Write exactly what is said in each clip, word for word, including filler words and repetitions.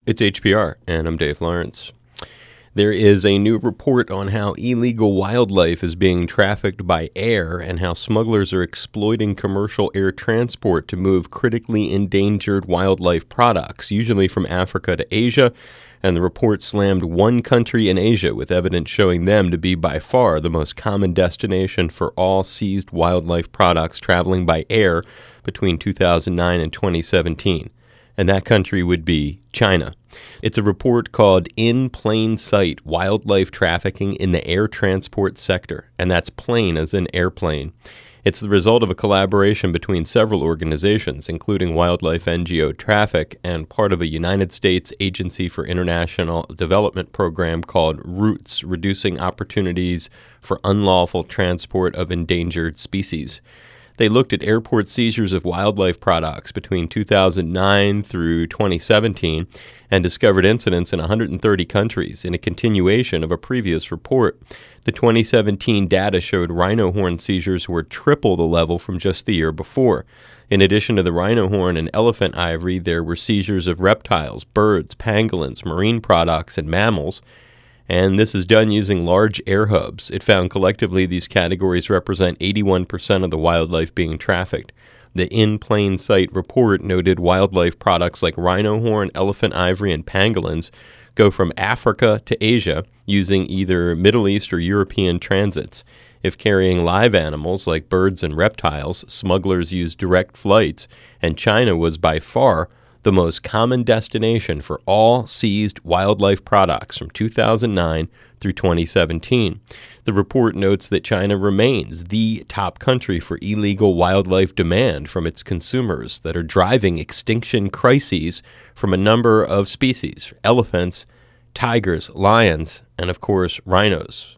It's H P R, and I'm Dave Lawrence. There is a new report on how illegal wildlife is being trafficked by air and how smugglers are exploiting commercial air transport to move critically endangered wildlife products, usually from Africa to Asia. And the report slammed one country in Asia, with evidence showing them to be by far the most common destination for all seized wildlife products traveling by air between two thousand nine and twenty seventeen. And that country would be China. It's a report called In Plain Sight: Wildlife Trafficking in the Air Transport Sector, and that's plane as in airplane. It's the result of a collaboration between several organizations, including Wildlife N G O Traffic and part of a United States Agency for International Development program called ROOTS, Reducing Opportunities for Unlawful Transport of Endangered Species. They looked at airport seizures of wildlife products between two thousand nine through twenty seventeen and discovered incidents in one hundred thirty countries in a continuation of a previous report. The twenty seventeen data showed rhino horn seizures were triple the level from just the year before. In addition to the rhino horn and elephant ivory, there were seizures of reptiles, birds, pangolins, marine products, and mammals. And this is done using large air hubs. It found collectively these categories represent eighty-one percent of the wildlife being trafficked. The In Plain Sight report noted wildlife products like rhino horn, elephant ivory, and pangolins go from Africa to Asia using either Middle East or European transits. If carrying live animals like birds and reptiles, smugglers use direct flights, and China was by far the most common destination for all seized wildlife products from two thousand nine through twenty seventeen. The report notes that China remains the top country for illegal wildlife demand from its consumers that are driving extinction crises from a number of species: elephants, tigers, lions, and of course, rhinos.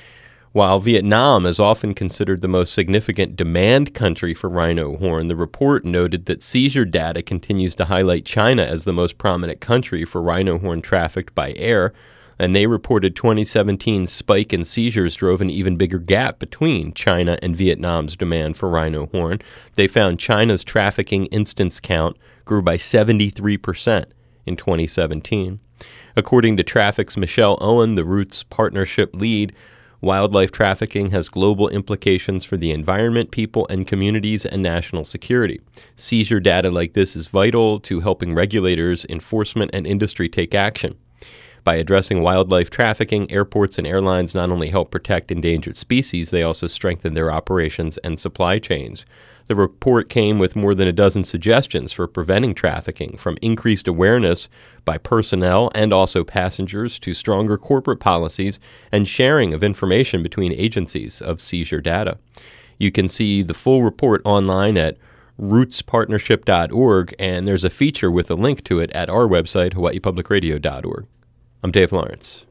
While Vietnam is often considered the most significant demand country for rhino horn, the report noted that seizure data continues to highlight China as the most prominent country for rhino horn trafficked by air, and they reported twenty seventeen spike in seizures drove an even bigger gap between China and Vietnam's demand for rhino horn. They found China's trafficking instance count grew by seventy-three percent in twenty seventeen. According to Traffic's Michelle Owen, the Roots partnership lead, wildlife trafficking has global implications for the environment, people, and communities, and national security. Seizure data like this is vital to helping regulators, enforcement, and industry take action. By addressing wildlife trafficking, airports and airlines not only help protect endangered species, they also strengthen their operations and supply chains. The report came with more than a dozen suggestions for preventing trafficking, from increased awareness by personnel and also passengers to stronger corporate policies and sharing of information between agencies of seizure data. You can see the full report online at roots partnership dot org, and there's a feature with a link to it at our website, hawaii public radio dot org. I'm Dave Lawrence.